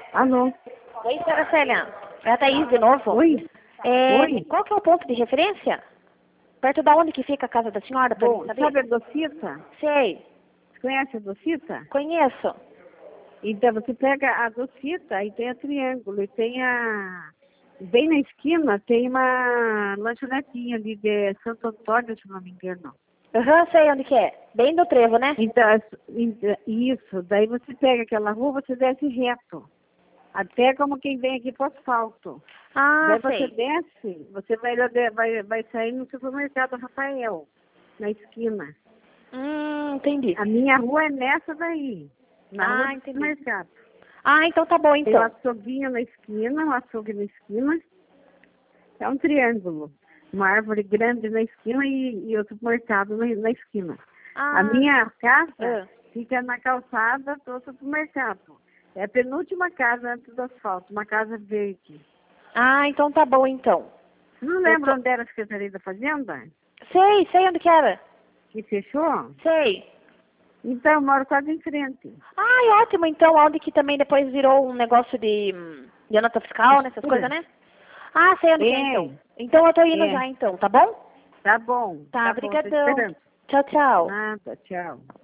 Alô? Oi, senhora Célia. É a Thaís de novo. Oi? Oi? Qual que é o ponto de referência? Perto da onde que fica a casa da senhora, pra Bom, mim saber? sabe a Docita? Sei, Conhece a Docita? conheço. Então você pega a Docita e tem a Triângulo e tem a... Bem na esquina tem uma lanchonetinha ali de Santo Antônio, se não me engano. Aham, sei onde que é. Bem do trevo, né? Então, isso, daí você pega aquela rua, você desce reto. Até como quem vem aqui pro asfalto. Ah, Daí você sei. desce, você vai sair no supermercado Rafael, na esquina. Entendi. A minha rua é nessa daí, na rua do Entendi. supermercado. Ah, então tá bom, Tem um então. açouguinho na esquina, um açougue na esquina. É um triângulo. Uma árvore grande na esquina e outro supermercado na esquina. A minha casa fica na calçada do supermercado. É a penúltima casa antes do asfalto, uma casa verde. Ah, então tá bom, então. Não lembra onde era a Secretaria da Fazenda? Sei onde que era. Que fechou? Sei. Então, eu moro quase em frente. Ah, ótimo, então, onde que também depois virou um negócio de nota fiscal, nessas coisas, né? Ah, sei onde que é, então. Então eu tô indo já, então, tá bom? Tá bom. Tá, Tá bom, tô brigadão. esperando. Tchau, tchau. Nada, tchau.